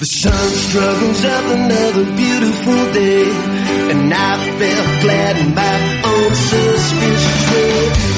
The sun struggles up another beautiful day, and I felt glad in my own suspicious way.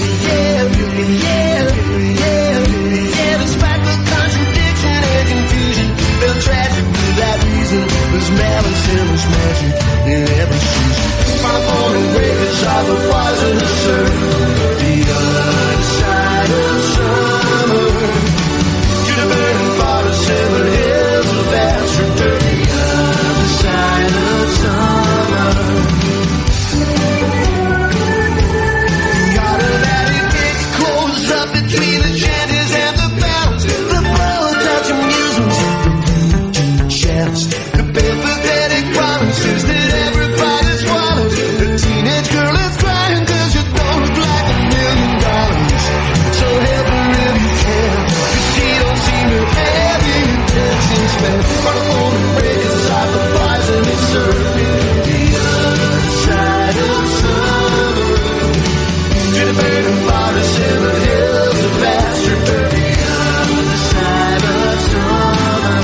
Yeah, despite the contradiction and confusion, felt tragic without reason. There's malice and there's magic in every season. My morning breakers are the poison of surf, the other side of summer. To the burning forest and the hills of Astrodome, the other side of summer. The automatic gate closes up between the chanties and the bells. The blow-touch amusements, the voodoo chants, the pathetic promises that everybody swallows. The teenage girl is crying 'cause you don't look like $1 million. So help her if you can, 'cause she don't seem to have the intentions, man. But I'm on the breakers like the poison is serving the other side of summer. To the burning forest and the hills of Astrodome, the other side of summer.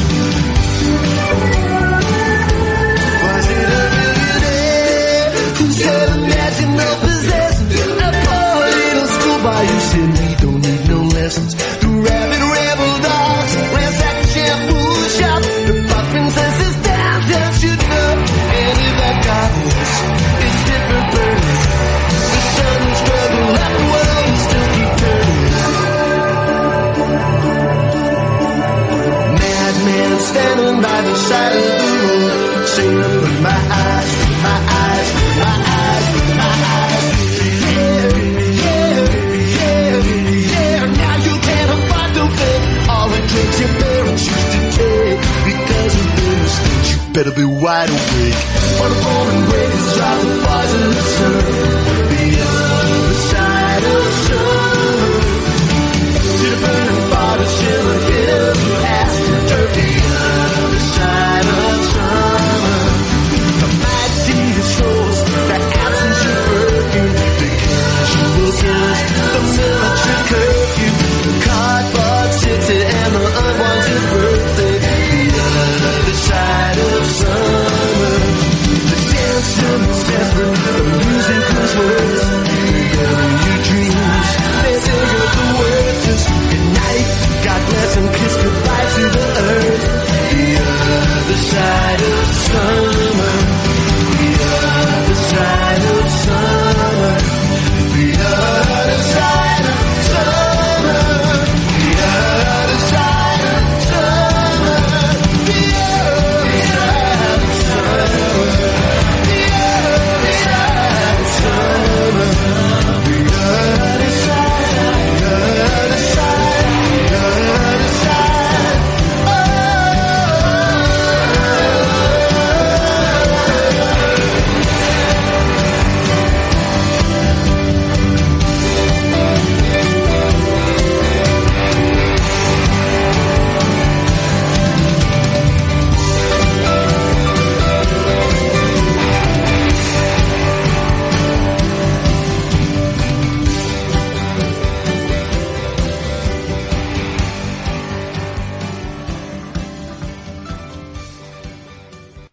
Was it a millionaire who said national possession? A poor little schoolboy who said we don't need no lessons. The rabid rebel dogs ransacked the shampoo shop. The pop princesses downtown shooting up. And if that darkness is different burning, the sun will struggle like the world will still keep turning. Madman standing by the side of the road, saying with my eyes, with my eyes, with my eyes, with my eyes. Yeah. Now you can't afford to pay all the drinks your parents used to take. Because of the mistakes, you better be wide awake. For the morning breakers are the poison of surf.